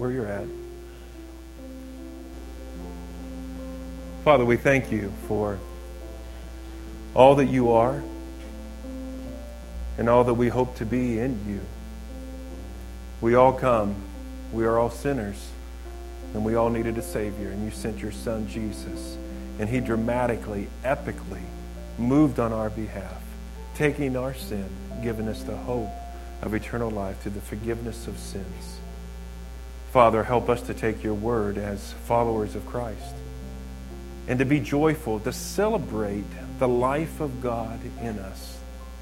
where you're at. Father, we thank you for all that you are and all that we hope to be in you. We all come. We are all sinners. And we all needed a Savior. And you sent your Son, Jesus. And he dramatically, epically moved on our behalf, taking our sin, giving us the hope of eternal life through the forgiveness of sins. Father, help us to take your word as followers of Christ and to be joyful, to celebrate the life of God in us,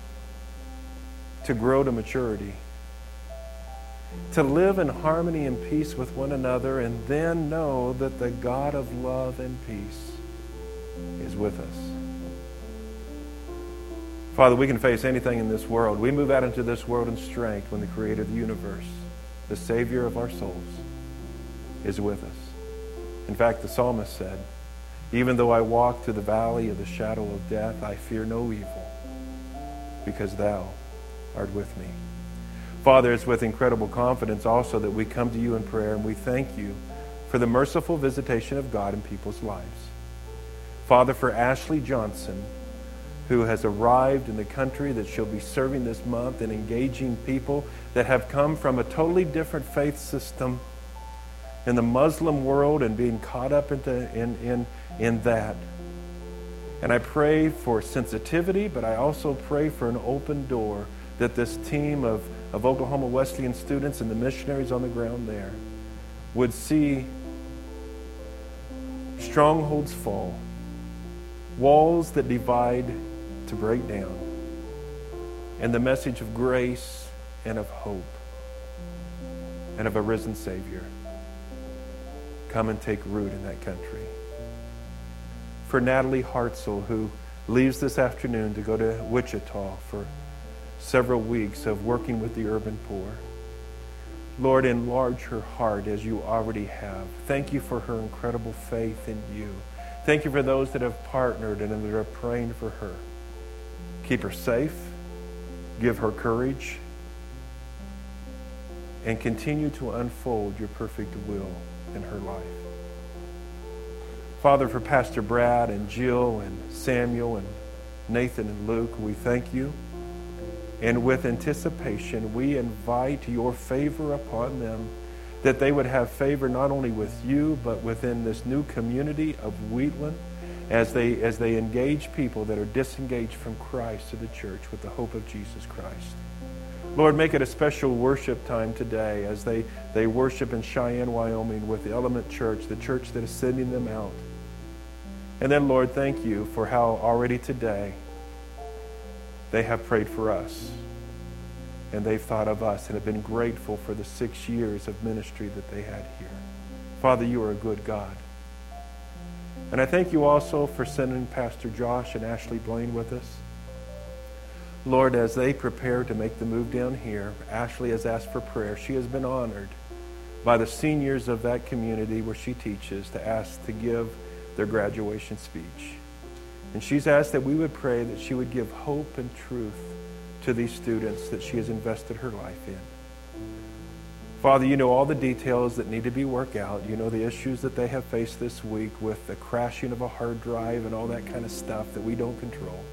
to grow to maturity, to live in harmony and peace with one another, and then know that the God of love and peace is with us. Father, we can face anything in this world. We move out into this world in strength when the Creator of the universe, the Savior of our souls, is with us. In fact, the psalmist said, even though I walk through the valley of the shadow of death, I fear no evil, because thou art with me. Father, it's with incredible confidence also that we come to you in prayer, and we thank you for the merciful visitation of God in people's lives. Father, for Ashley Johnson, who has arrived in the country that she'll be serving this month and engaging people that have come from a totally different faith system in the Muslim world and being caught up in that. And I pray for sensitivity, but I also pray for an open door that this team of Oklahoma Wesleyan students and the missionaries on the ground there would see strongholds fall, walls that divide to break down, and the message of grace and of hope and of a risen Savior come and take root in that country. For Natalie Hartzell, who leaves this afternoon to go to Wichita for several weeks of working with the urban poor, Lord, enlarge her heart as you already have. Thank you for her incredible faith in you. Thank you for those that have partnered and that are praying for her. Keep her safe. Give her courage. And continue to unfold your perfect will in her life. Father, for Pastor Brad and Jill and Samuel and Nathan and Luke, we thank you. And with anticipation, we invite your favor upon them, that they would have favor not only with you, but within this new community of Wheatland, as they engage people that are disengaged from Christ to the church with the hope of Jesus Christ. Lord, make it a special worship time today as they worship in Cheyenne, Wyoming with the Element Church, the church that is sending them out. And then, Lord, thank you for how already today they have prayed for us. And they've thought of us and have been grateful for the 6 years of ministry that they had here. Father, you are a good God. And I thank you also for sending Pastor Josh and Ashley Blaine with us. Lord, as they prepare to make the move down here, Ashley has asked for prayer. She has been honored by the seniors of that community where she teaches to ask to give their graduation speech. And she's asked that we would pray that she would give hope and truth to these students that she has invested her life in. Father, you know all the details that need to be worked out. You know the issues that they have faced this week with the crashing of a hard drive and all that kind of stuff that we don't control.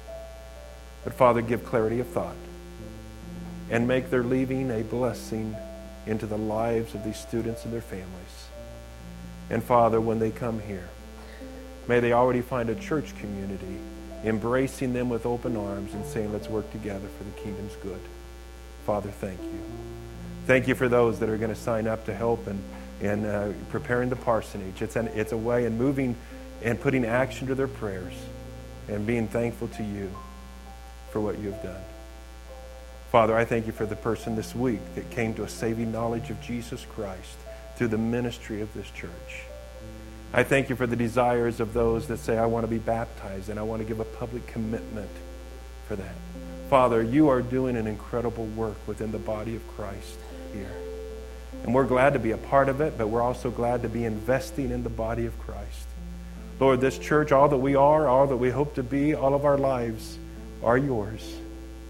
But Father, give clarity of thought and make their leaving a blessing into the lives of these students and their families. And Father, when they come here, may they already find a church community embracing them with open arms and saying, let's work together for the kingdom's good. Father, thank you. Thank you for those that are going to sign up to help in preparing the parsonage. It's a way in moving and putting action to their prayers and being thankful to you for what you have done. Father, I thank you for the person this week that came to a saving knowledge of Jesus Christ through the ministry of this church. I thank you for the desires of those that say, I want to be baptized and I want to give a public commitment for that. Father, you are doing an incredible work within the body of Christ here. And we're glad to be a part of it, but we're also glad to be investing in the body of Christ. Lord, this church, all that we are, all that we hope to be, all of our lives are yours.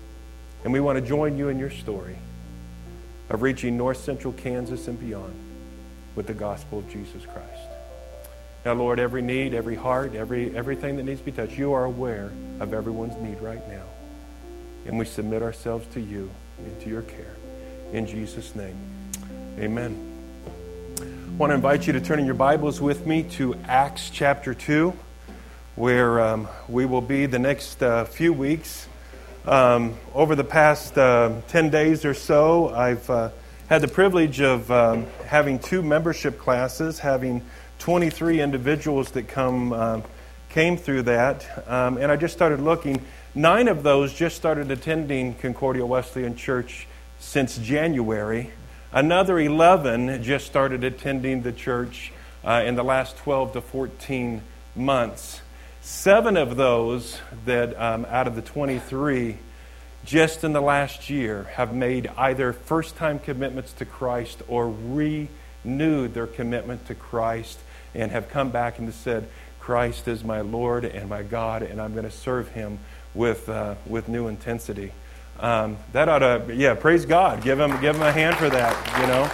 And we want to join you in your story of reaching north central Kansas and beyond. with the gospel of Jesus Christ. Now, Lord, every need, every heart, everything that needs to be touched, you are aware of everyone's need right now. And we submit ourselves to you and to your care. In Jesus' name, amen. I want to invite you to turn in your Bibles with me to Acts chapter 2, where we will be the next few weeks. Over the past 10 days or so, I've had the privilege of having 2 membership classes, having 23 individuals that came through that. And I just started looking. 9 of those just started attending Concordia Wesleyan Church since January. Another 11 just started attending the church in the last 12 to 14 months. 7 of those that out of the 23 just in the last year have made either first-time commitments to Christ or renewed their commitment to Christ and have come back and said, Christ is my Lord and my God, and I'm going to serve Him with new intensity. That ought to, praise God. Give him a hand for that, you know.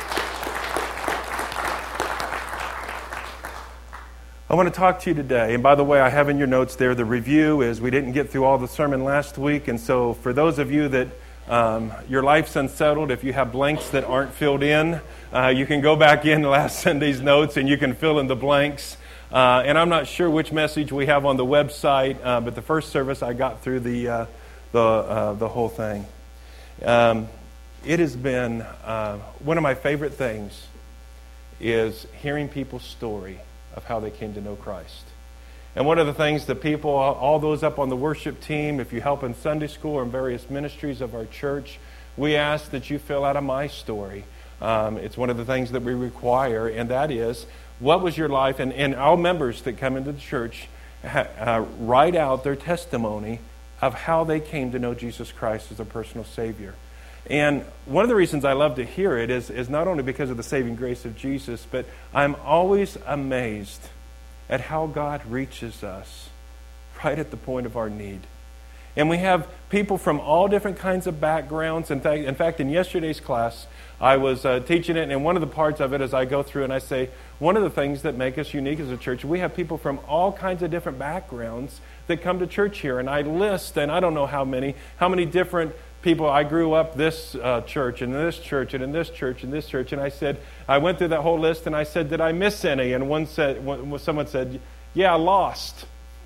I want to talk to you today. And by the way, I have in your notes there the review is we didn't get through all the sermon last week. And so for those of you that your life's unsettled, if you have blanks that aren't filled in, you can go back in last Sunday's notes and you can fill in the blanks. And I'm not sure which message we have on the website, but the first service I got through the whole thing. It has been one of my favorite things is hearing people's story of how they came to know Christ. And one of the things that people, all those up on the worship team, if you help in Sunday school or in various ministries of our church, we ask that you fill out a my story. It's one of the things that we require, and that is, what was your life? And all members that come into the church write out their testimony of how they came to know Jesus Christ as a personal Savior. And one of the reasons I love to hear it is not only because of the saving grace of Jesus, but I'm always amazed at how God reaches us right at the point of our need. And we have people from all different kinds of backgrounds. In fact, in yesterday's class, I was teaching it, and one of the parts of it is I go through and I say, one of the things that make us unique as a church, we have people from all kinds of different backgrounds that come to church here. And I list, and I don't know how many different people. I grew up this church, and this church, and in this church, and this church. And I said, I went through that whole list, and I said, did I miss any? And someone said, yeah, lost.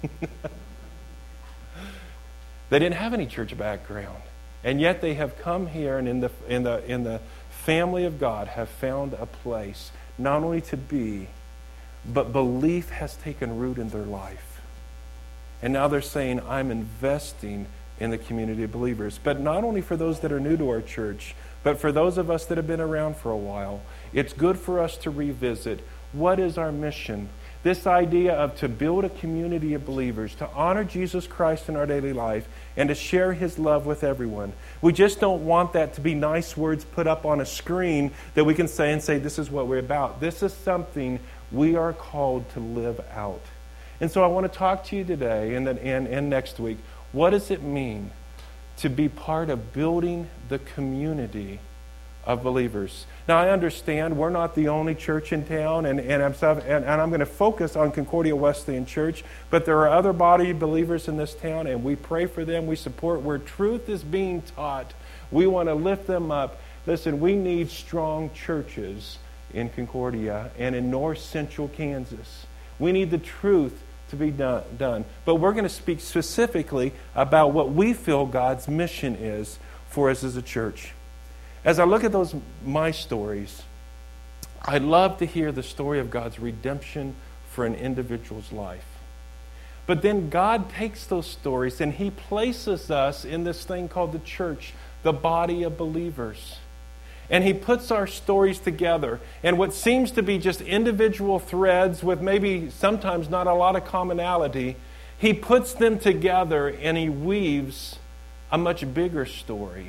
They didn't have any church background, and yet they have come here, and in the family of God have found a place not only to be, but belief has taken root in their life. And now they're saying, I'm investing in the community of believers. But not only for those that are new to our church, but for those of us that have been around for a while, it's good for us to revisit what is our mission. This idea of to build a community of believers, to honor Jesus Christ in our daily life, and to share His love with everyone. We just don't want that to be nice words put up on a screen that we can say, this is what we're about. This is something we are called to live out. And so I want to talk to you today and next week. What does it mean to be part of building the community of believers? Now, I understand we're not the only church in town, and I'm going to focus on Concordia Wesleyan Church, but there are other body believers in this town, and we pray for them. We support where truth is being taught. We want to lift them up. Listen, we need strong churches in Concordia and in north central Kansas. We need the truth to be done. But we're going to speak specifically about what we feel God's mission is for us as a church. As I look at those my stories, I love to hear the story of God's redemption for an individual's life. But then God takes those stories and He places us in this thing called the church, the body of believers. And He puts our stories together. And what seems to be just individual threads with maybe sometimes not a lot of commonality, He puts them together and He weaves a much bigger story.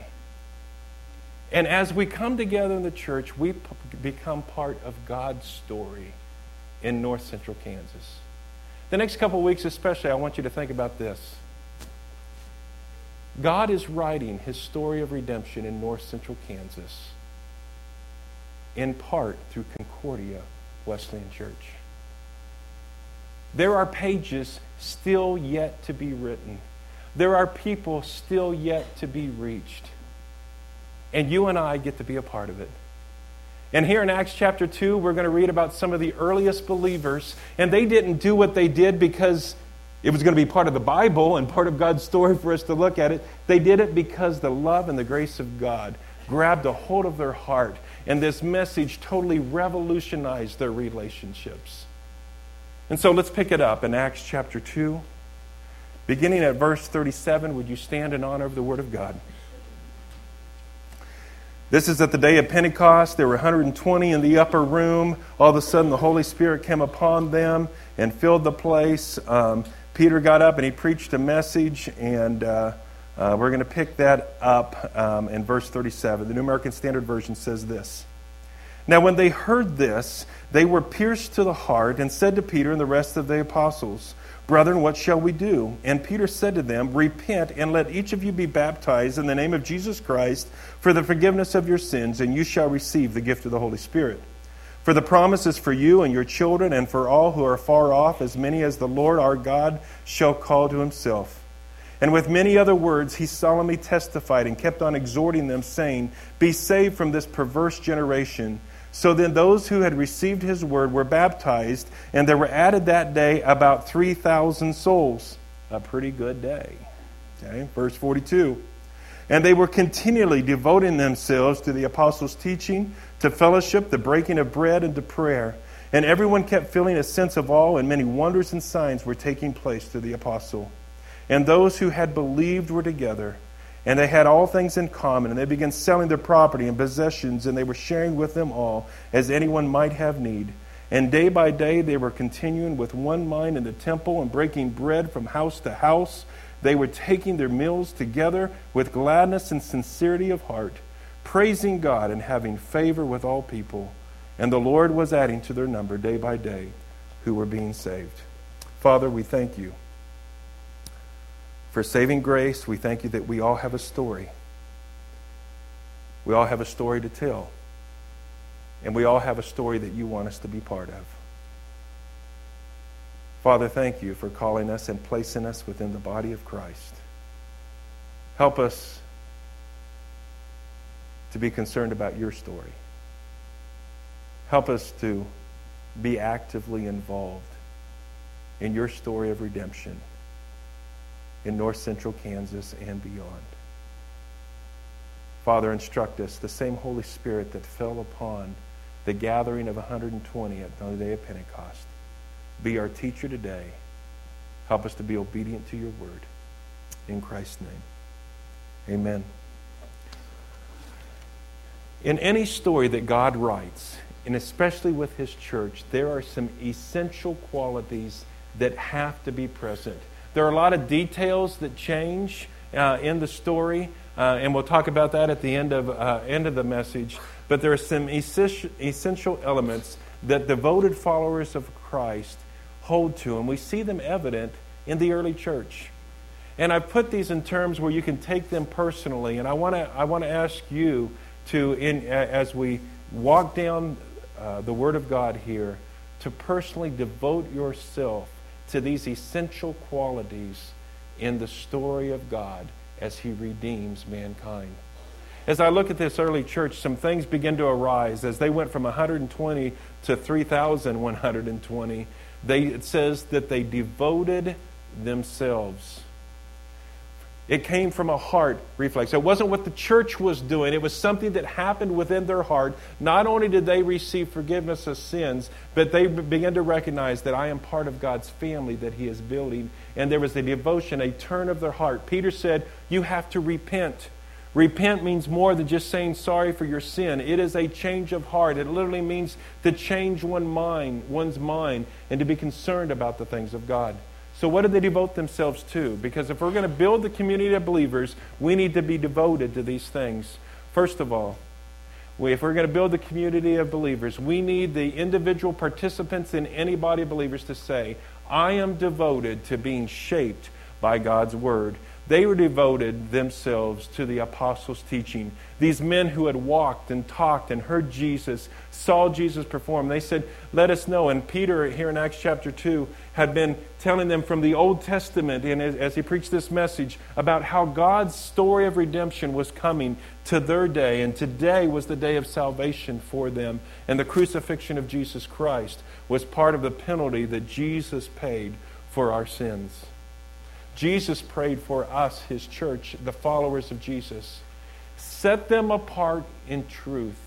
And as we come together in the church, we become part of God's story in north central Kansas. The next couple of weeks especially, I want you to think about this. God is writing His story of redemption in north central Kansas. in part through Concordia Wesleyan Church. There are pages still yet to be written. There are people still yet to be reached. And you and I get to be a part of it. And here in Acts chapter 2, we're going to read about some of the earliest believers. And they didn't do what they did because it was going to be part of the Bible and part of God's story for us to look at it. They did it because the love and the grace of God grabbed a hold of their heart. And this message totally revolutionized their relationships. And so let's pick it up in Acts chapter 2. Beginning at verse 37, would you stand in honor of the Word of God? This is at the day of Pentecost. There were 120 in the upper room. All of a sudden, the Holy Spirit came upon them and filled the place. Peter got up and he preached a message, and we're going to pick that up in verse 37. The New American Standard Version says this. Now, when they heard this, they were pierced to the heart and said to Peter and the rest of the apostles, Brethren, what shall we do? And Peter said to them, Repent, and let each of you be baptized in the name of Jesus Christ for the forgiveness of your sins, and you shall receive the gift of the Holy Spirit. For the promise is for you and your children, and for all who are far off, as many as the Lord our God shall call to himself. And with many other words he solemnly testified and kept on exhorting them, saying, Be saved from this perverse generation. So then those who had received his word were baptized, and there were added that day about 3,000 souls. A pretty good day. Okay, verse 42. And they were continually devoting themselves to the apostles' teaching, to fellowship, the breaking of bread, and to prayer. And everyone kept feeling a sense of awe, and many wonders and signs were taking place through the apostle. And those who had believed were together, and they had all things in common, and they began selling their property and possessions, and they were sharing with them all, as anyone might have need. And day by day they were continuing with one mind in the temple, and breaking bread from house to house. They were taking their meals together with gladness and sincerity of heart, praising God and having favor with all people. And the Lord was adding to their number day by day who were being saved. Father, we thank you for saving grace. We thank you that we all have a story. We all have a story to tell. And we all have a story that you want us to be part of. Father, thank you for calling us and placing us within the body of Christ. Help us to be concerned about your story. Help us to be actively involved in your story of redemption in north central Kansas and beyond. Father, instruct us, the same Holy Spirit that fell upon the gathering of 120 at the day of Pentecost. Be our teacher today. Help us to be obedient to your word. In Christ's name, amen. In any story that God writes, and especially with his church, there are some essential qualities that have to be present. There are a lot of details that change in the story, and we'll talk about that at the end of the message. But there are some essential elements that devoted followers of Christ hold to, and we see them evident in the early church. And I've put these in terms where you can take them personally, and I want to ask you to, as we walk down the Word of God here, to personally devote yourself to these essential qualities in the story of God as he redeems mankind. As I look at this early church, some things begin to arise. As they went from 120 to 3,120, it says that they devoted themselves. It came from a heart reflex. It wasn't what the church was doing. It was something that happened within their heart. Not only did they receive forgiveness of sins, but they began to recognize that I am part of God's family that he is building. And there was a devotion, a turn of their heart. Peter said, you have to repent. Repent means more than just saying sorry for your sin. It is a change of heart. It literally means to change one's mind and to be concerned about the things of God. So what do they devote themselves to? Because if we're going to build the community of believers, we need to be devoted to these things. First of all, if we're going to build the community of believers, we need the individual participants in any body of believers to say, I am devoted to being shaped by God's Word. They were devoted themselves to the apostles' teaching. These men who had walked and talked and heard Jesus, saw Jesus perform. They said, let us know. And Peter, here in Acts chapter 2, had been telling them from the Old Testament, and as he preached this message, about how God's story of redemption was coming to their day. And today was the day of salvation for them. And the crucifixion of Jesus Christ was part of the penalty that Jesus paid for our sins. Jesus prayed for us, His church, the followers of Jesus. Set them apart in truth.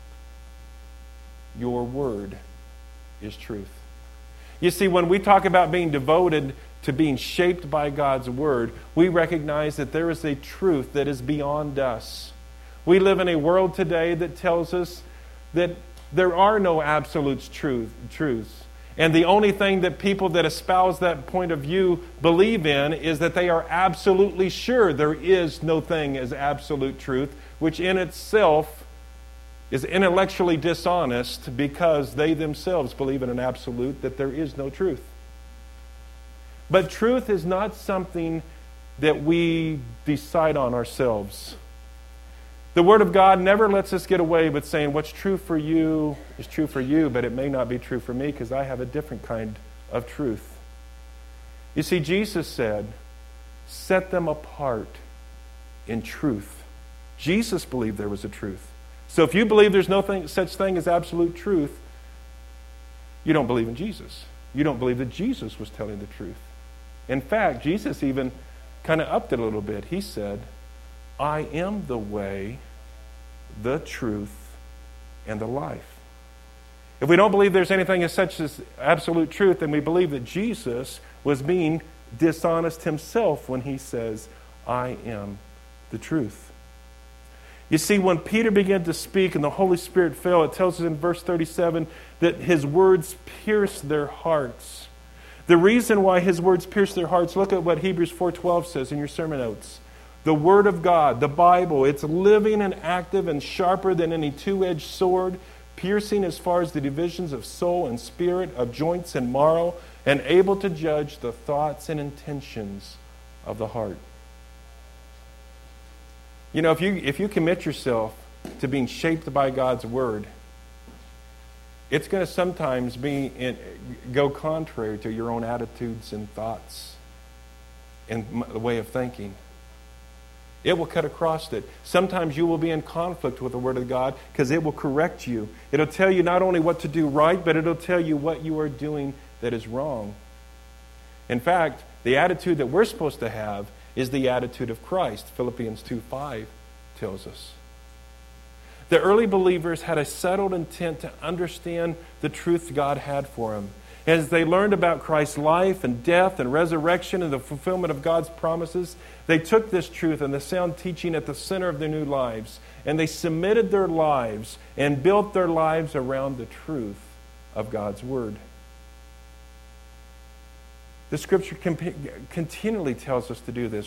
Your word is truth. You see, when we talk about being devoted to being shaped by God's word, we recognize that there is a truth that is beyond us. We live in a world today that tells us that there are no absolute truths. And the only thing that people that espouse that point of view believe in is that they are absolutely sure there is no thing as absolute truth, which in itself is intellectually dishonest because they themselves believe in an absolute that there is no truth. But truth is not something that we decide on ourselves. The Word of God never lets us get away with saying what's true for you is true for you, but it may not be true for me because I have a different kind of truth. You see, Jesus said, set them apart in truth. Jesus believed there was a truth. So if you believe there's no such thing as absolute truth, you don't believe in Jesus. You don't believe that Jesus was telling the truth. In fact, Jesus even kind of upped it a little bit. He said, I am the way, the truth, and the life. If we don't believe there's anything as such as absolute truth, then we believe that Jesus was being dishonest himself when he says, I am the truth. You see, when Peter began to speak and the Holy Spirit fell, it tells us in verse 37 that his words pierced their hearts. The reason why his words pierced their hearts, look at what Hebrews 4:12 says in your sermon notes. The Word of God, the Bible, it's living and active and sharper than any two-edged sword, piercing as far as the divisions of soul and spirit, of joints and marrow, and able to judge the thoughts and intentions of the heart. You know, if you commit yourself to being shaped by God's Word, it's going to sometimes go contrary to your own attitudes and thoughts and the way of thinking. It will cut across it. Sometimes you will be in conflict with the Word of God because it will correct you. It'll tell you not only what to do right, but it'll tell you what you are doing that is wrong. In fact, the attitude that we're supposed to have is the attitude of Christ. Philippians 2:5 tells us. The early believers had a settled intent to understand the truth God had for them. As they learned about Christ's life and death and resurrection and the fulfillment of God's promises, they took this truth and the sound teaching at the center of their new lives, and they submitted their lives and built their lives around the truth of God's Word. The Scripture continually tells us to do this.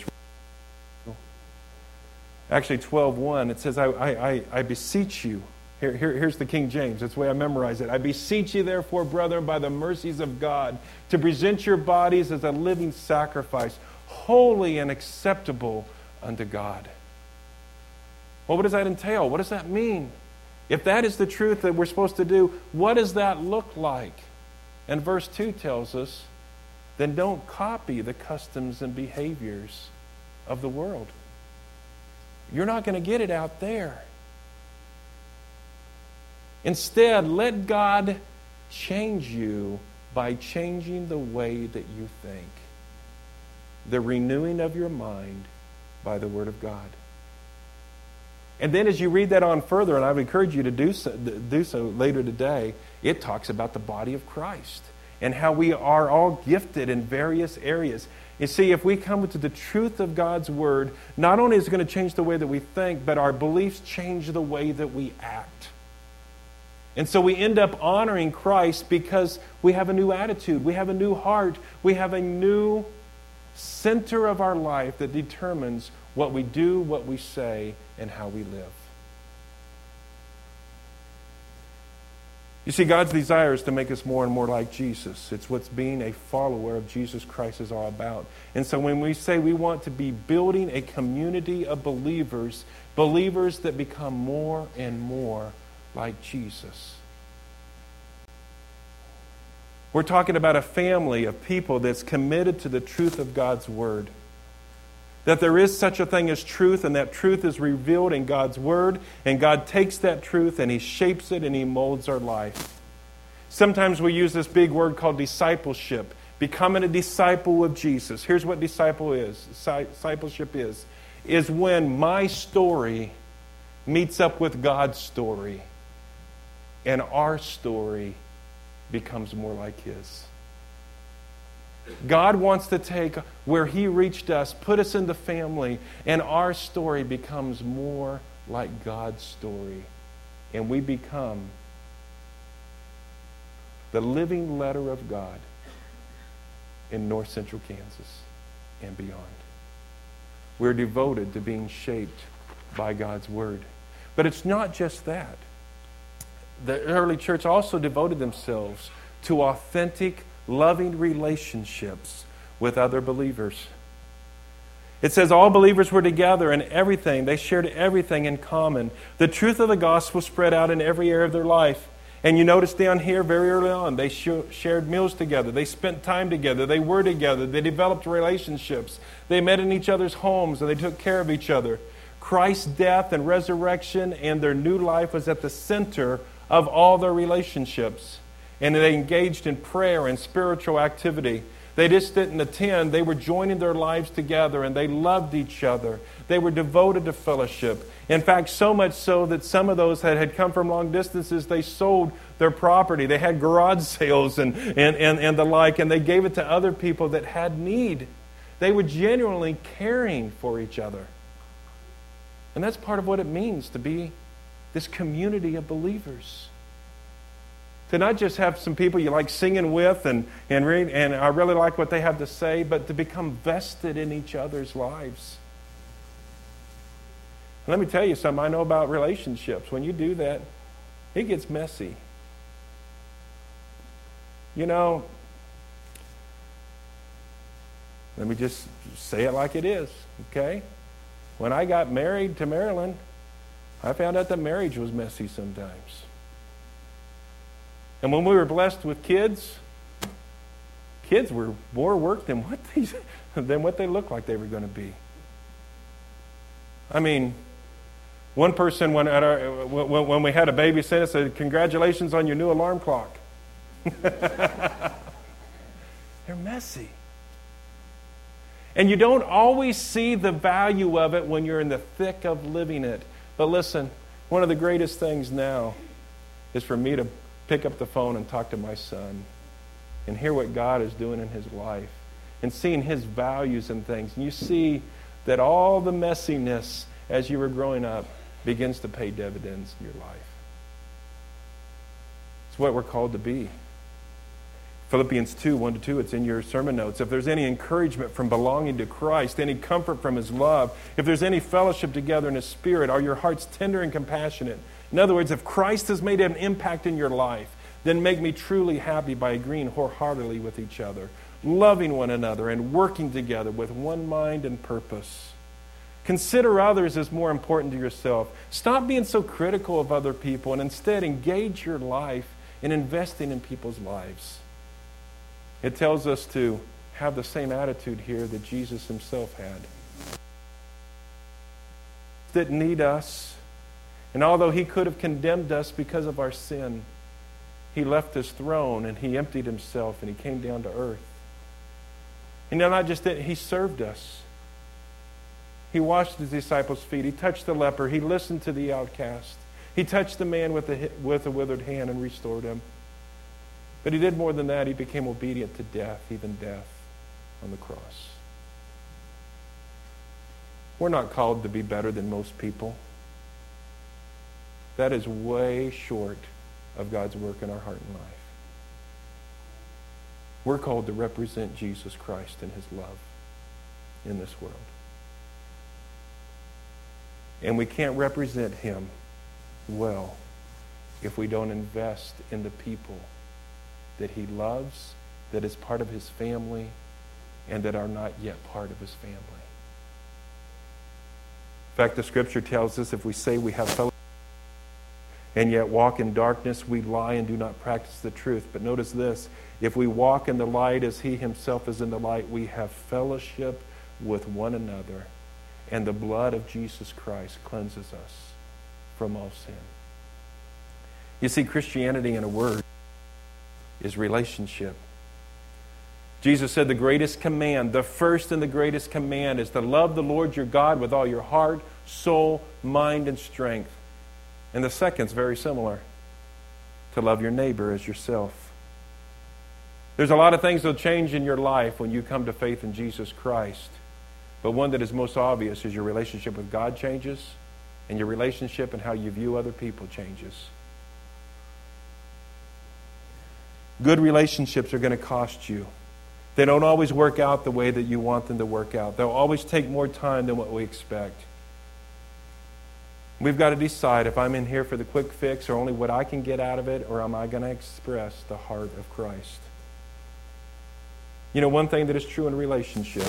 Actually, 12:1, it says, I beseech you. Here's the King James. That's the way I memorize it. I beseech you, therefore, brethren, by the mercies of God, to present your bodies as a living sacrifice, holy and acceptable unto God. Well, what does that entail? What does that mean? If that is the truth that we're supposed to do, what does that look like? And verse 2 tells us, then don't copy the customs and behaviors of the world. You're not going to get it out there. Instead, let God change you by changing the way that you think. The renewing of your mind by the Word of God. And then as you read that on further, and I would encourage you to do so later today, it talks about the body of Christ and how we are all gifted in various areas. You see, if we come to the truth of God's Word, not only is it going to change the way that we think, but our beliefs change the way that we act. And so we end up honoring Christ because we have a new attitude, we have a new heart, we have a new center of our life that determines what we do, what we say, and how we live. You see, God's desire is to make us more and more like Jesus. It's what being a follower of Jesus Christ is all about. And so when we say we want to be building a community of believers, believers that become more and more like Jesus. We're talking about a family of people that's committed to the truth of God's Word. That there is such a thing as truth, and that truth is revealed in God's Word, and God takes that truth and He shapes it and He molds our life. Sometimes we use this big word called discipleship, becoming a disciple of Jesus. Here's what discipleship is when my story meets up with God's story, and our story becomes more like His. God wants to take where He reached us, put us in the family, and our story becomes more like God's story. And we become the living letter of God in north central Kansas and beyond. We're devoted to being shaped by God's Word. But it's not just that. The early church also devoted themselves to authentic, loving relationships with other believers. It says all believers were together in everything. They shared everything in common. The truth of the gospel spread out in every area of their life. And you notice down here very early on, they shared meals together. They spent time together. They were together. They developed relationships. They met in each other's homes and they took care of each other. Christ's death and resurrection and their new life was at the center of all their relationships. And they engaged in prayer and spiritual activity. They just didn't attend. They were joining their lives together, and they loved each other. They were devoted to fellowship. In fact, so much so that some of those that had come from long distances, they sold their property. They had garage sales and the like, and they gave it to other people that had need. They were genuinely caring for each other. And that's part of what it means to be this community of believers. To not just have some people you like singing with and read, and I really like what they have to say, but to become vested in each other's lives. And let me tell you something I know about relationships. When you do that, it gets messy. You know, let me just say it like it is, okay? When I got married to Marilyn, I found out that marriage was messy sometimes. And when we were blessed with kids were more work than what they looked like they were going to be. I mean, one person when we had a baby said, "Congratulations on your new alarm clock." They're messy. And you don't always see the value of it when you're in the thick of living it. But listen, one of the greatest things now is for me to pick up the phone and talk to my son and hear what God is doing in his life and seeing his values and things. And you see that all the messiness as you were growing up begins to pay dividends in your life. It's what we're called to be. Philippians 2, 1-2, it's in your sermon notes. If there's any encouragement from belonging to Christ, any comfort from His love, if there's any fellowship together in His Spirit, are your hearts tender and compassionate? In other words, if Christ has made an impact in your life, then make me truly happy by agreeing wholeheartedly with each other, loving one another, and working together with one mind and purpose. Consider others as more important to yourself. Stop being so critical of other people and instead engage your life in investing in people's lives. It tells us to have the same attitude here that Jesus Himself had. That need us. And although He could have condemned us because of our sin, He left His throne and He emptied Himself and He came down to earth. And not just that, He served us. He washed His disciples' feet. He touched the leper. He listened to the outcast. He touched the man with a withered hand and restored him. But He did more than that. He became obedient to death, even death on the cross. We're not called to be better than most people. That is way short of God's work in our heart and life. We're called to represent Jesus Christ and His love in this world. And we can't represent Him well if we don't invest in the people that He loves, that is part of His family, and that are not yet part of His family. In fact, the Scripture tells us if we say we have fellowship and yet walk in darkness, we lie and do not practice the truth. But notice this, if we walk in the light as He Himself is in the light, we have fellowship with one another, and the blood of Jesus Christ cleanses us from all sin. You see, Christianity, in a word, is relationship. Jesus said the greatest command, the first and the greatest command, is to love the Lord your God with all your heart, soul, mind, and strength. And the second is very similar, to love your neighbor as yourself. There's a lot of things that will change in your life when you come to faith in Jesus Christ. But one that is most obvious is your relationship with God changes, and your relationship and how you view other people changes. Good relationships are going to cost you. They don't always work out the way that you want them to work out. They'll always take more time than what we expect. We've got to decide if I'm in here for the quick fix or only what I can get out of it, or am I going to express the heart of Christ? You know, one thing that is true in relationship,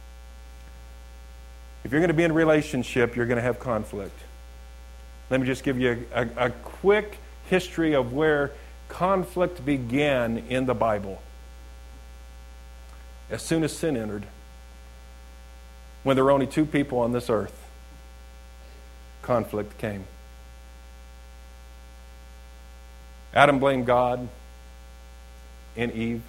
if you're going to be in a relationship, you're going to have conflict. Let me just give you a quick history of where conflict began in the Bible. As soon as sin entered, when there were only two people on this earth, conflict came. Adam blamed God and Eve.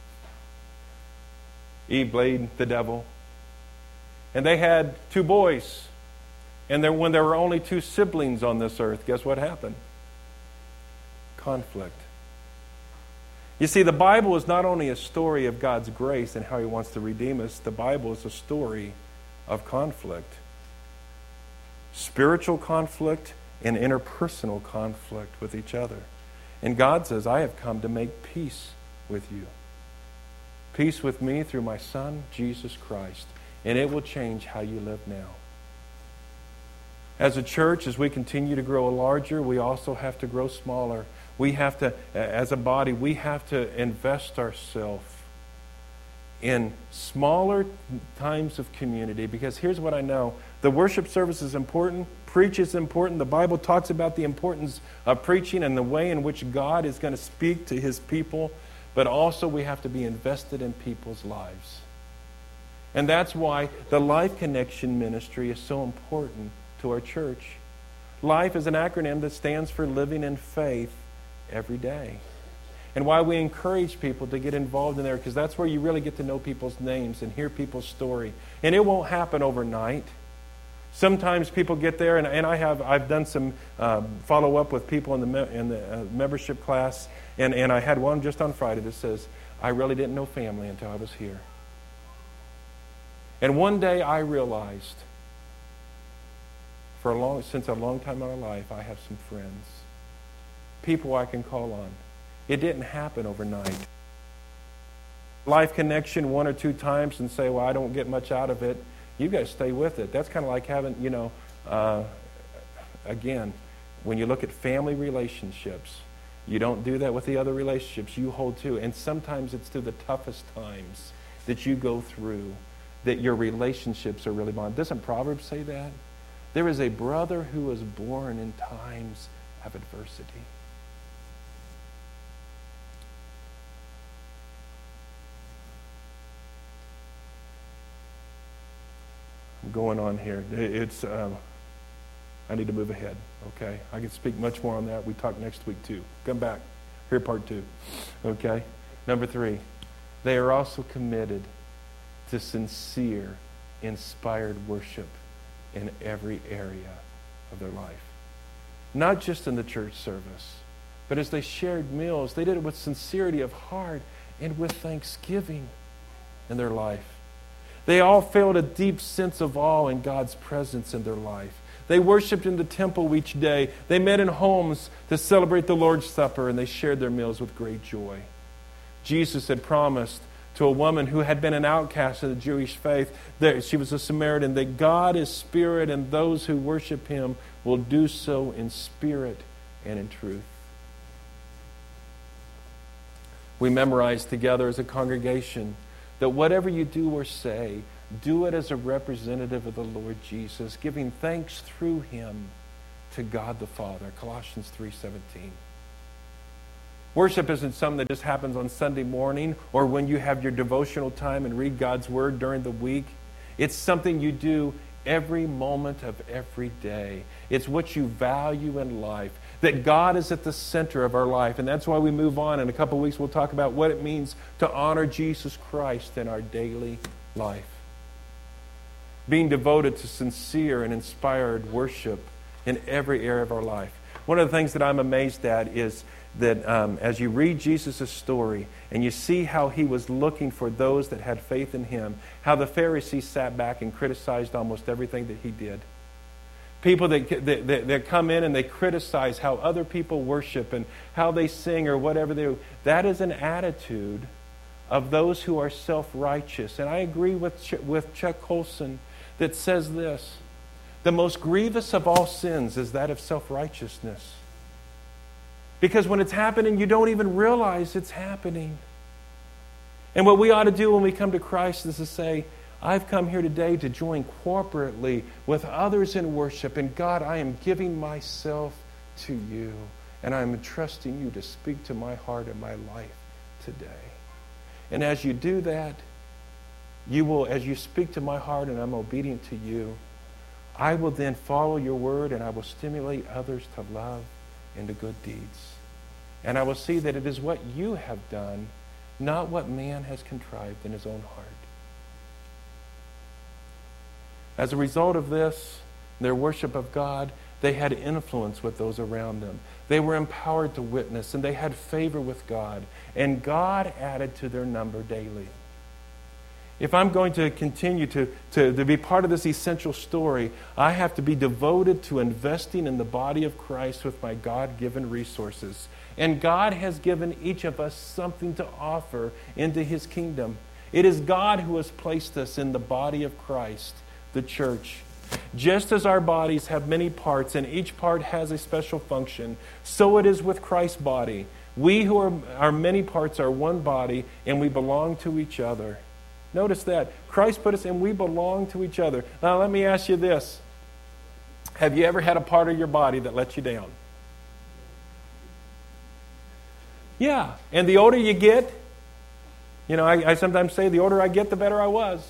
Eve blamed the devil. And they had two boys. And when there were only two siblings on this earth, guess what happened? Conflict. You see, the Bible is not only a story of God's grace and how He wants to redeem us, the Bible is a story of conflict. Spiritual conflict and interpersonal conflict with each other. And God says, I have come to make peace with you. Peace with me through my Son, Jesus Christ. And it will change how you live now. As a church, as we continue to grow larger, we also have to grow smaller. We have to, as a body, we have to invest ourselves in smaller times of community. Because here's what I know. The worship service is important. Preach is important. The Bible talks about the importance of preaching and the way in which God is going to speak to His people. But also we have to be invested in people's lives. And that's why the Life Connection ministry is so important to our church. Life is an acronym that stands for living in faith every day. And why we encourage people to get involved in there, because that's where you really get to know people's names and hear people's story. And it won't happen overnight. Sometimes people get there, and I've done some follow-up with people in the membership class, and I had one just on Friday that says, I really didn't know family until I was here. And one day I realized, since a long time in my life, I have some friends. People I can call on. It didn't happen overnight. Life Connection one or two times and say, well, I don't get much out of it. You've got to stay with it. That's kind of like having, again, when you look at family relationships, you don't do that with the other relationships you hold to. And sometimes it's through the toughest times that you go through that your relationships are really bonded. Doesn't Proverbs say that? There is a brother who was born in times of adversity. I'm going on here. I need to move ahead, okay? I can speak much more on that. We talk next week too. Come back. Here, part 2, okay? Number 3, they are also committed to sincere, inspired worship in every area of their life. Not just in the church service, but as they shared meals, they did it with sincerity of heart and with thanksgiving in their life. They all felt a deep sense of awe in God's presence in their life. They worshiped in the temple each day. They met in homes to celebrate the Lord's Supper, and they shared their meals with great joy. Jesus had promised to a woman who had been an outcast in the Jewish faith, that she was a Samaritan, that God is spirit, and those who worship Him will do so in spirit and in truth. we memorize together as a congregation that whatever you do or say, do it as a representative of the Lord Jesus, giving thanks through him to God the Father. Colossians 3:17. Worship isn't something that just happens on Sunday morning or when you have your devotional time and read God's Word during the week. It's something you do every moment of every day. It's what you value in life, that God is at the center of our life. And that's why we move on. In a couple of weeks, we'll talk about what it means to honor Jesus Christ in our daily life. Being devoted to sincere and inspired worship in every area of our life. One of the things that I'm amazed at is that as you read Jesus' story and you see how he was looking for those that had faith in him, how the Pharisees sat back and criticized almost everything that he did. People that come in and they criticize how other people worship and how they sing or whatever they do. That is an attitude of those who are self-righteous. And I agree with Chuck Colson that says this: the most grievous of all sins is that of self-righteousness. Because when it's happening, you don't even realize it's happening. And what we ought to do when we come to Christ is to say, I've come here today to join corporately with others in worship. And God, I am giving myself to you. And I'm entrusting you to speak to my heart and my life today. And as you do that, you will, as you speak to my heart and I'm obedient to you, I will then follow your word and I will stimulate others to love and to good deeds. And I will see that it is what you have done, not what man has contrived in his own heart. As a result of this, their worship of God, they had influence with those around them. They were empowered to witness, and they had favor with God. And God added to their number daily. If I'm going to continue to be part of this essential story, I have to be devoted to investing in the body of Christ with my God-given resources. And God has given each of us something to offer into his kingdom. It is God who has placed us in the body of Christ, the church. Just as our bodies have many parts and each part has a special function, so it is with Christ's body. We who are many parts are one body, and we belong to each other. Notice that. Christ put us in, we belong to each other. Now let me ask you this. Have you ever had a part of your body that let you down? Yeah. And the older you get, I sometimes say the older I get, the better I was.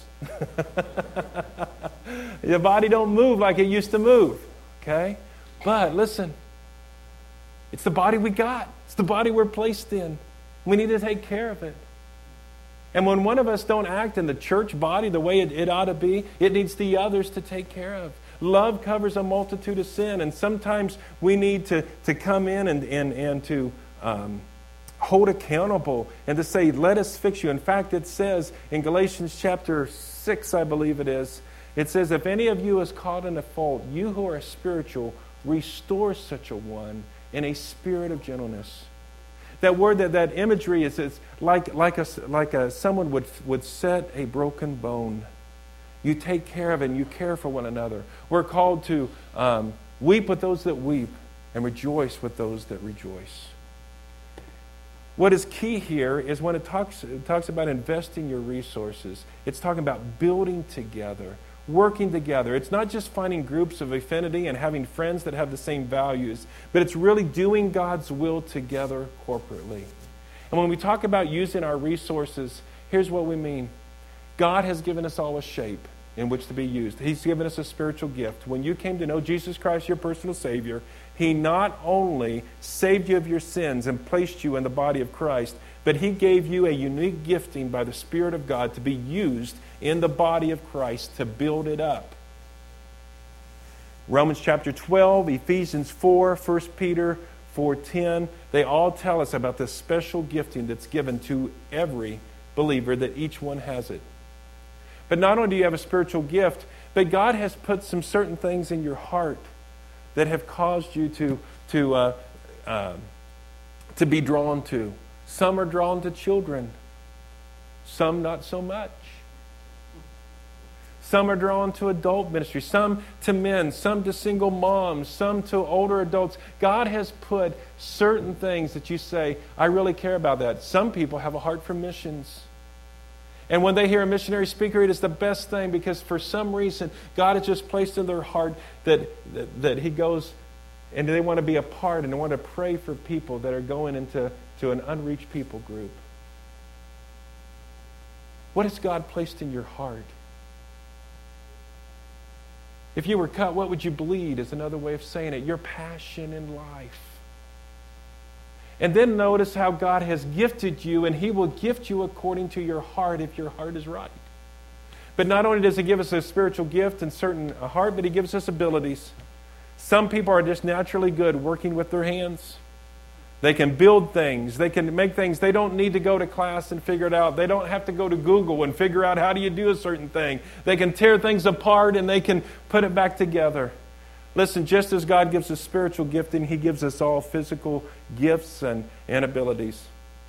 The body don't move like it used to move. Okay? But listen, it's the body we got. It's the body we're placed in. We need to take care of it. And when one of us don't act in the church body the way it ought to be, it needs the others to take care of. Love covers a multitude of sin, and sometimes we need to come in and to hold accountable and to say, let us fix you. In fact, it says in Galatians chapter 6, I believe it says, if any of you is caught in a fault, you who are spiritual, restore such a one in a spirit of gentleness. That word, that imagery is like someone would set a broken bone. You take care of it and you care for one another. We're called to weep with those that weep and rejoice with those that rejoice. What is key here is when it talks about investing your resources, it's talking about building together, working together. It's not just finding groups of affinity and having friends that have the same values, but it's really doing God's will together corporately. And when we talk about using our resources, here's what we mean. God has given us all a shape in which to be used. He's given us a spiritual gift. When you came to know Jesus Christ, your personal Savior, He not only saved you of your sins and placed you in the body of Christ, but He gave you a unique gifting by the Spirit of God to be used in the body of Christ to build it up. Romans chapter 12, Ephesians 4, 1 Peter 4:10, they all tell us about this special gifting that's given to every believer, that each one has it. But not only do you have a spiritual gift, but God has put some certain things in your heart that have caused you to be drawn to. Some are drawn to children. Some not so much. Some are drawn to adult ministry, some to men, some to single moms, some to older adults. God has put certain things that you say, I really care about that. Some people have a heart for missions. And when they hear a missionary speaker, it is the best thing, because for some reason, God has just placed in their heart that he goes and they want to be a part and they want to pray for people that are going into an unreached people group. What has God placed in your heart? If you were cut, what would you bleed is another way of saying it. Your passion in life. And then notice how God has gifted you, and He will gift you according to your heart if your heart is right. But not only does He give us a spiritual gift and certain heart, but He gives us abilities. Some people are just naturally good working with their hands. They can build things. They can make things. They don't need to go to class and figure it out. They don't have to go to Google and figure out how do you do a certain thing. They can tear things apart and they can put it back together. Listen, just as God gives us spiritual gifting, He gives us all physical gifts and abilities.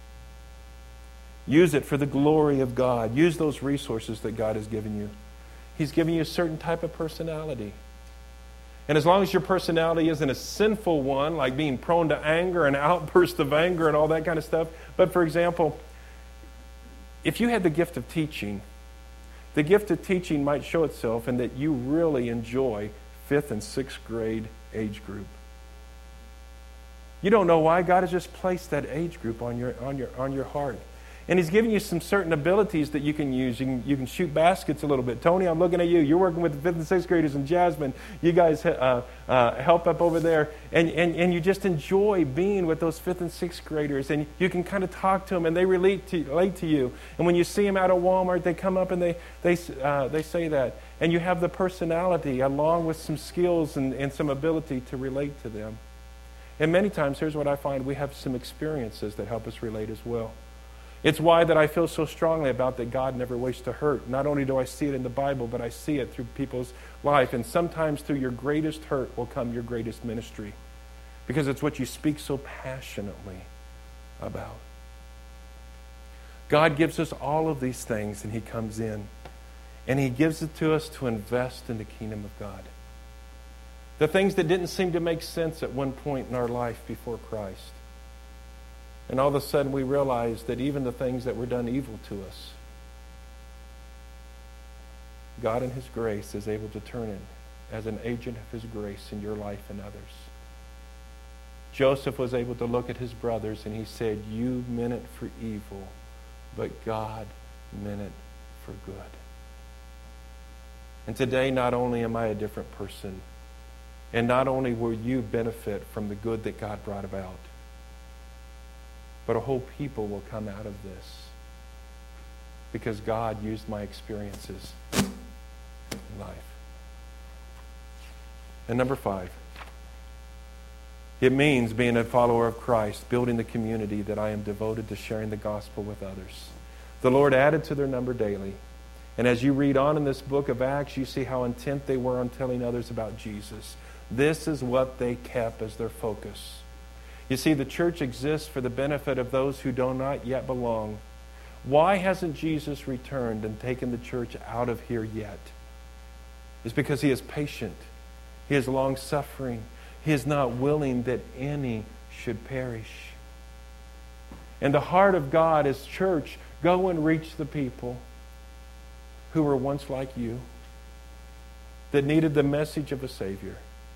Use it for the glory of God. Use those resources that God has given you. He's given you a certain type of personality. And as long as your personality isn't a sinful one, like being prone to anger and outbursts of anger and all that kind of stuff. But for example, if you had the gift of teaching, the gift of teaching might show itself in that you really enjoy 5th and 6th grade age group. You don't know why. God has just placed that age group on your heart. And He's giving you some certain abilities that you can use. You can shoot baskets a little bit. Tony, I'm looking at you. You're working with the 5th and 6th graders, and Jasmine, you guys help up over there. And you just enjoy being with those 5th and 6th graders. And you can kind of talk to them, and they relate to you. And when you see them out at Walmart, they come up and they say that. And you have the personality along with some skills and some ability to relate to them. And many times, here's what I find. We have some experiences that help us relate as well. It's why that I feel so strongly about that God never wastes a hurt. Not only do I see it in the Bible, but I see it through people's life. And sometimes through your greatest hurt will come your greatest ministry. Because it's what you speak so passionately about. God gives us all of these things, and He comes in. And He gives it to us to invest in the kingdom of God. The things that didn't seem to make sense at one point in our life before Christ. And all of a sudden we realize that even the things that were done evil to us, God in His grace is able to turn it as an agent of His grace in your life and others. Joseph was able to look at his brothers and he said, you meant it for evil, but God meant it for good. And today not only am I a different person, and not only will you benefit from the good that God brought about, but a whole people will come out of this because God used my experiences in life. And number 5, it means being a follower of Christ, building the community that I am devoted to sharing the gospel with others. The Lord added to their number daily. And as you read on in this book of Acts, you see how intent they were on telling others about Jesus. This is what they kept as their focus. You see, the church exists for the benefit of those who do not yet belong. Why hasn't Jesus returned and taken the church out of here yet? It's because He is patient. He is long-suffering. He is not willing that any should perish. And the heart of God is, church, go and reach the people who were once like you, that needed the message of a Savior.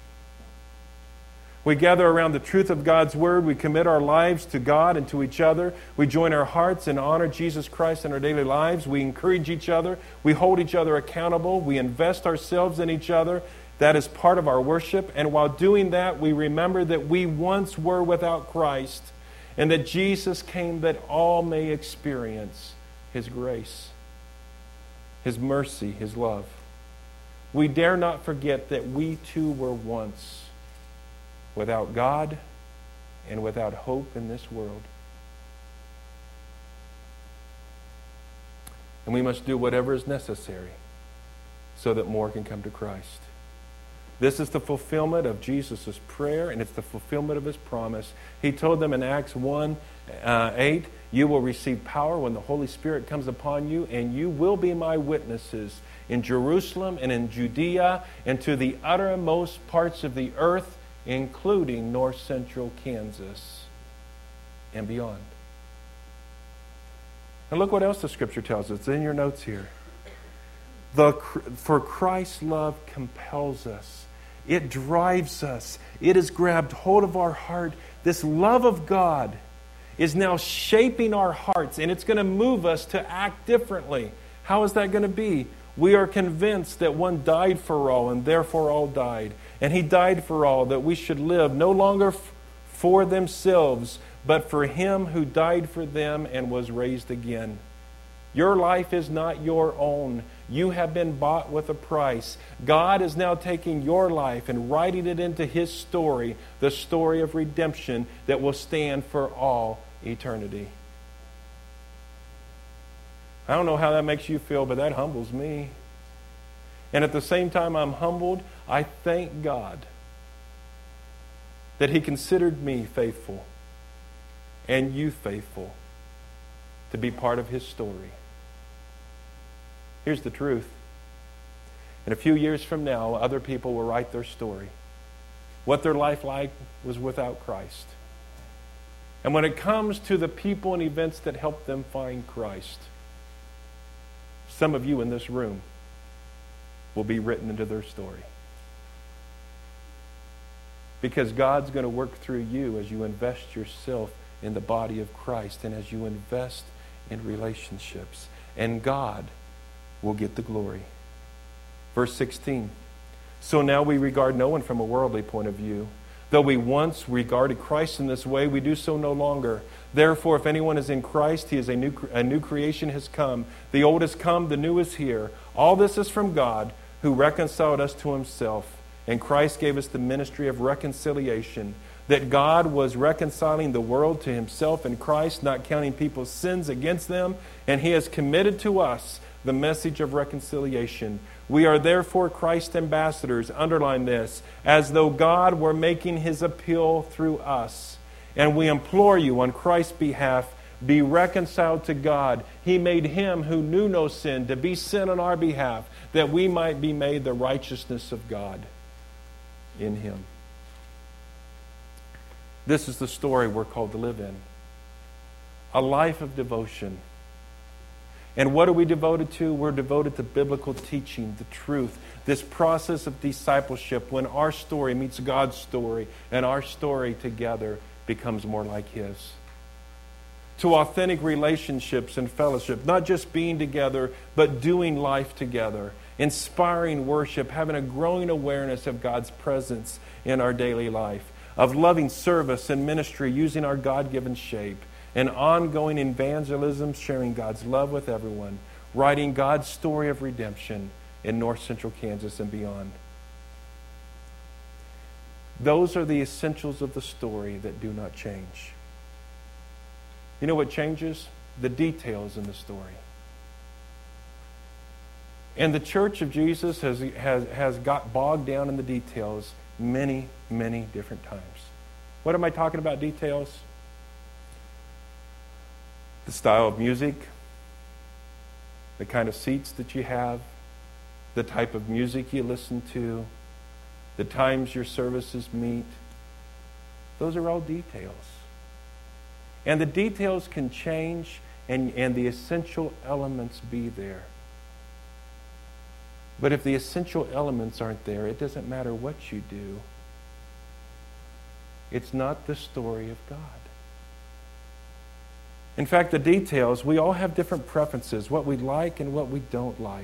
We gather around the truth of God's Word. We commit our lives to God and to each other. We join our hearts and honor Jesus Christ in our daily lives. We encourage each other. We hold each other accountable. We invest ourselves in each other. That is part of our worship. And while doing that, we remember that we once were without Christ and that Jesus came that all may experience His grace, His mercy, His love. We dare not forget that we too were once without God and without hope in this world. And we must do whatever is necessary so that more can come to Christ. This is the fulfillment of Jesus' prayer, and it's the fulfillment of His promise. He told them in Acts 1:8, You will receive power when the Holy Spirit comes upon you, and you will be my witnesses in Jerusalem and in Judea and to the uttermost parts of the earth, including north central Kansas and beyond. And look what else the Scripture tells us. It's in your notes here. For Christ's love compels us. It drives us. It has grabbed hold of our heart. This love of God is now shaping our hearts, and it's going to move us to act differently. How is that going to be? We are convinced that one died for all, and therefore all died. And He died for all, that we should live no longer for themselves, but for Him who died for them and was raised again. Your life is not your own. You have been bought with a price. God is now taking your life and writing it into His story, the story of redemption that will stand for all eternity. I don't know how that makes you feel, but that humbles me. And at the same time I'm humbled, I thank God that He considered me faithful and you faithful to be part of His story. Here's the truth. In a few years from now, other people will write their story. What their life like was without Christ. And when it comes to the people and events that helped them find Christ, some of you in this room will be written into their story. Because God's going to work through you as you invest yourself in the body of Christ and as you invest in relationships. And God will get the glory. Verse 16. So now we regard no one from a worldly point of view. Though we once regarded Christ in this way, we do so no longer. Therefore, if anyone is in Christ, he is a new creation has come. The old has come, the new is here. All this is from God, who reconciled us to Himself. And Christ gave us the ministry of reconciliation. That God was reconciling the world to Himself in Christ, not counting people's sins against them. And He has committed to us the message of reconciliation. We are therefore Christ's ambassadors, underline this, as though God were making His appeal through us. And we implore you on Christ's behalf, be reconciled to God. He made Him who knew no sin to be sin on our behalf, that we might be made the righteousness of God in Him. This is the story we're called to live in. A life of devotion. And what are we devoted to? We're devoted to biblical teaching, the truth. This process of discipleship, when our story meets God's story and our story together becomes more like His. To authentic relationships and fellowship, not just being together, but doing life together. Inspiring worship, having a growing awareness of God's presence in our daily life. Of loving service and ministry using our God-given shape. And ongoing evangelism, sharing God's love with everyone, writing God's story of redemption in north central Kansas and beyond. Those are the essentials of the story that do not change. You know what changes? The details in the story. And the Church of Jesus has got bogged down in the details many, many different times. What am I talking about, details? The style of music, the kind of seats that you have, the type of music you listen to, the times your services meet. Those are all details. And the details can change and the essential elements be there. But if the essential elements aren't there, it doesn't matter what you do. It's not the story of God. In fact, the details, we all have different preferences, what we like and what we don't like.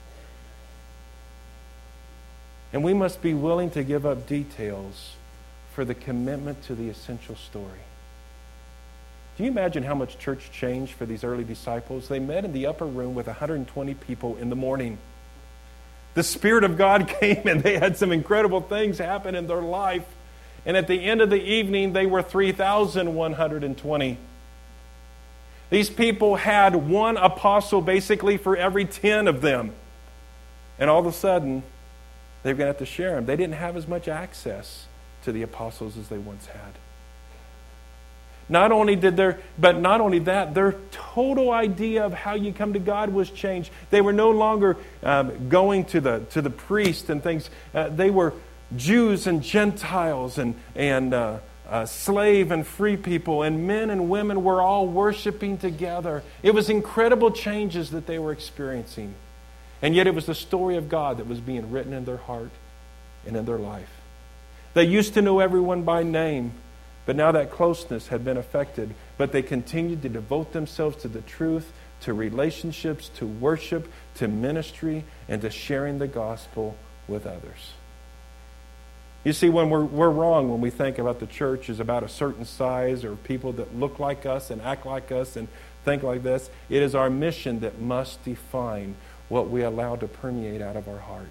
And we must be willing to give up details for the commitment to the essential story. Do you imagine how much church changed for these early disciples? They met in the upper room with 120 people in the morning. The Spirit of God came and they had some incredible things happen in their life. And at the end of the evening, they were 3,120. These people had one apostle basically for every 10 of them. And all of a sudden, they're going to have to share them. They didn't have as much access to the apostles as they once had. Not only that, their total idea of how you come to God was changed. They were no longer going to the priest and things. They were Jews and Gentiles and slave and free people, and men and women were all worshiping together. It was incredible changes that they were experiencing. And yet it was the story of God that was being written in their heart and in their life. They used to know everyone by name, but now that closeness had been affected. But they continued to devote themselves to the truth, to relationships, to worship, to ministry, and to sharing the gospel with others. You see, when we're wrong when we think about the church is about a certain size or people that look like us and act like us and think like this. It is our mission that must define what we allow to permeate out of our heart.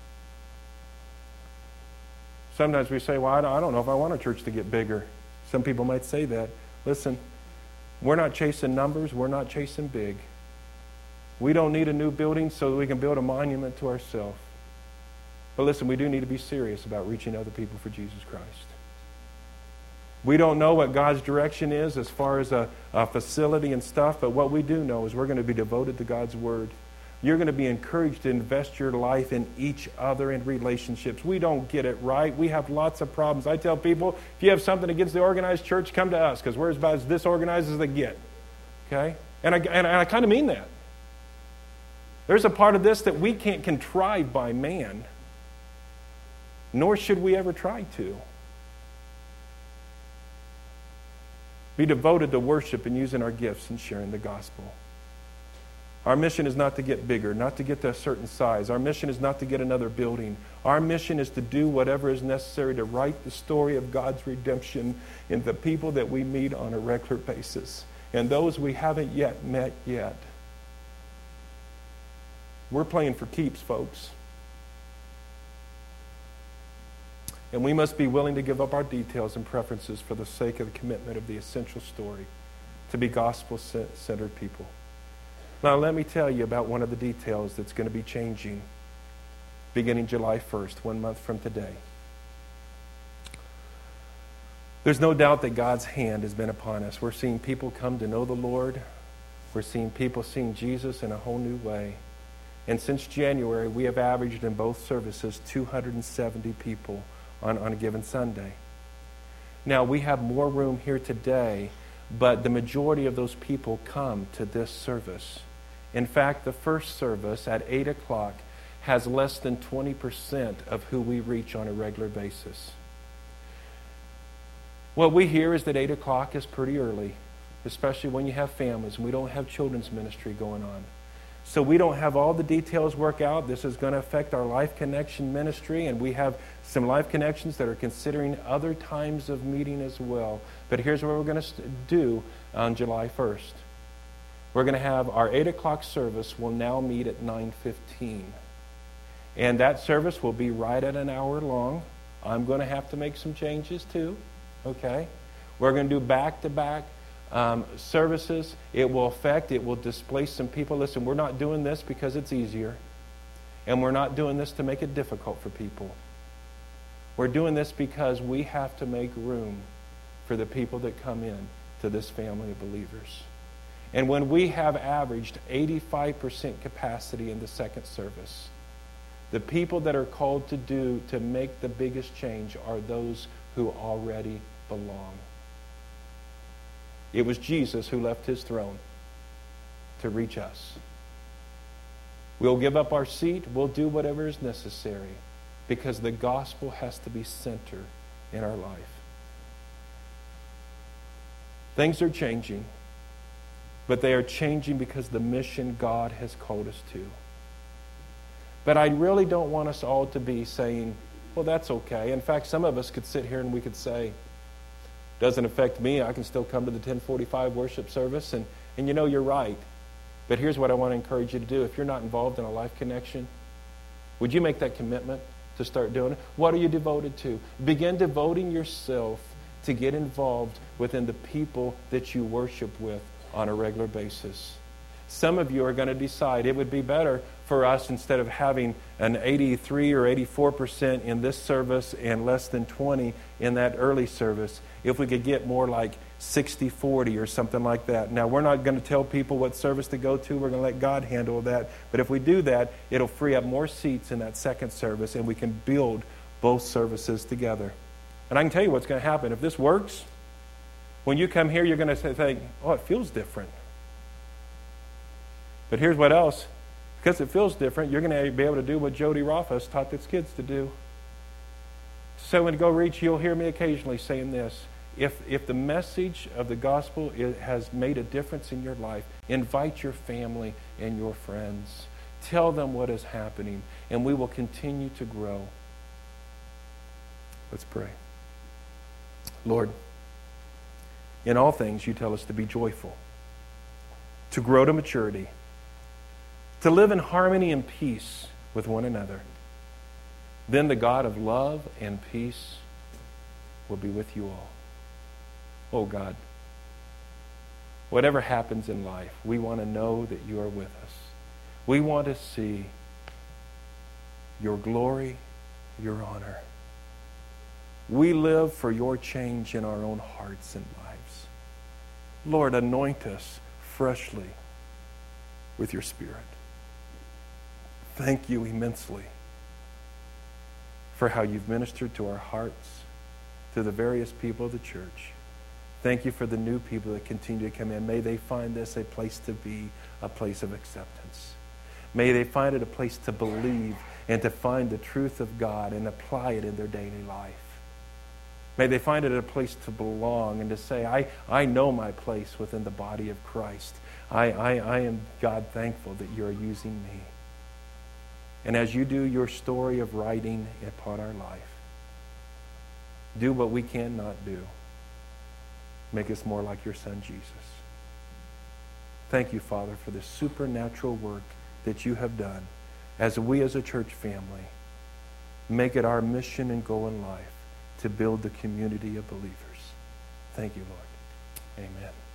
Sometimes we say, well, I don't know if I want a church to get bigger. Some people might say that. Listen, we're not chasing numbers. We're not chasing big. We don't need a new building so that we can build a monument to ourselves. But listen, we do need to be serious about reaching other people for Jesus Christ. We don't know what God's direction is as far as a facility and stuff, but what we do know is we're going to be devoted to God's Word. You're going to be encouraged to invest your life in each other in relationships. We don't get it right. We have lots of problems. I tell people, if you have something against the organized church, come to us, because we're about as disorganized as they get. Okay? And I kind of mean that. There's a part of this that we can't contrive by man, nor should we ever try to. Be devoted to worship and using our gifts and sharing the gospel. Our mission is not to get bigger, not to get to a certain size. Our mission is not to get another building. Our mission is to do whatever is necessary to write the story of God's redemption in the people that we meet on a regular basis and those we haven't yet met yet. We're playing for keeps, folks. And we must be willing to give up our details and preferences for the sake of the commitment of the essential story to be gospel-centered people. Now, let me tell you about one of the details that's going to be changing beginning July 1st, 1 month from today. There's no doubt that God's hand has been upon us. We're seeing people come to know the Lord. We're seeing people seeing Jesus in a whole new way. And since January, we have averaged in both services 270 people on a given Sunday. Now, we have more room here today, but the majority of those people come to this service. In fact, the first service at 8 o'clock has less than 20% of who we reach on a regular basis. What we hear is that 8 o'clock is pretty early, especially when you have families and we don't have children's ministry going on. So we don't have all the details worked out. This is going to affect our Life Connection ministry, and we have some Life Connections that are considering other times of meeting as well. But here's what we're going to do on July 1st. We're going to have our 8 o'clock service will now meet at 9:15. And that service will be right at an hour long. I'm going to have to make some changes too. Okay? We're going to do back-to-back services. It will displace some people. Listen, we're not doing this because it's easier. And we're not doing this to make it difficult for people. We're doing this because we have to make room for the people that come in to this family of believers. And when we have averaged 85% capacity in the second service, the people that are called to make the biggest change are those who already belong. It was Jesus who left his throne to reach us. We'll give up our seat. We'll do whatever is necessary because the gospel has to be center in our life. Things are changing, but they are changing because the mission God has called us to. But I really don't want us all to be saying, well, that's okay. In fact, some of us could sit here and we could say, doesn't affect me. I can still come to the 1045 worship service. And you know, you're right. But here's what I want to encourage you to do. If you're not involved in a Life Connection, would you make that commitment to start doing it? What are you devoted to? Begin devoting yourself to get involved within the people that you worship with on a regular basis. Some of you are going to decide it would be better for us, instead of having an 83 or 84% in this service and less than 20 in that early service, if we could get more like 60-40 or something like that. Now, we're not going to tell people what service to go to. We're going to let God handle that. But if we do that, it'll free up more seats in that second service, and we can build both services together. And I can tell you what's going to happen. If this works, when you come here, you're going to think, oh, it feels different. But here's what else. Because it feels different, you're going to be able to do what Jody Rothfuss taught his kids to do. So when you go reach, you'll hear me occasionally saying this. If the message of the gospel has made a difference in your life, invite your family and your friends. Tell them what is happening, and we will continue to grow. Let's pray. Lord, in all things you tell us to be joyful, to grow to maturity, to live in harmony and peace with one another. Then the God of love and peace will be with you all. Oh God, whatever happens in life, we want to know that you are with us. We want to see your glory, your honor. We live for your change in our own hearts and lives. Lord, anoint us freshly with your Spirit. Thank you immensely for how you've ministered to our hearts, to the various people of the church. Thank you for the new people that continue to come in. May they find this a place to be, a place of acceptance. May they find it a place to believe and to find the truth of God and apply it in their daily life. May they find it a place to belong and to say, I know my place within the body of Christ. I am, God, thankful that you are using me. And as you do your story of writing upon our life, do what we cannot do. Make us more like your Son, Jesus. Thank you, Father, for the supernatural work that you have done as we as a church family make it our mission and goal in life to build the community of believers. Thank you, Lord. Amen.